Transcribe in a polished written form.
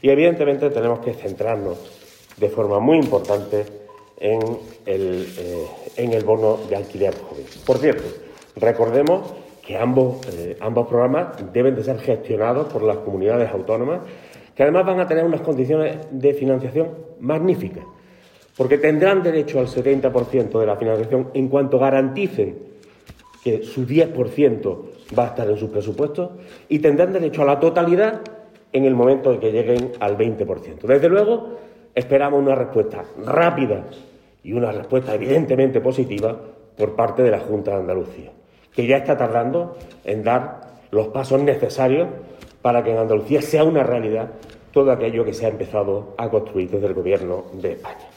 Y, evidentemente, tenemos que centrarnos de forma muy importante en el bono de alquiler joven. Por cierto, recordemos que ambos programas deben de ser gestionados por las comunidades autónomas, que además van a tener unas condiciones de financiación magníficas, porque tendrán derecho al 70% de la financiación en cuanto garanticen que su 10% va a estar en sus presupuestos, y tendrán derecho a la totalidad en el momento en que lleguen al 20%. Desde luego, esperamos una respuesta rápida y una respuesta evidentemente positiva por parte de la Junta de Andalucía, que ya está tardando en dar los pasos necesarios para que en Andalucía sea una realidad todo aquello que se ha empezado a construir desde el Gobierno de España.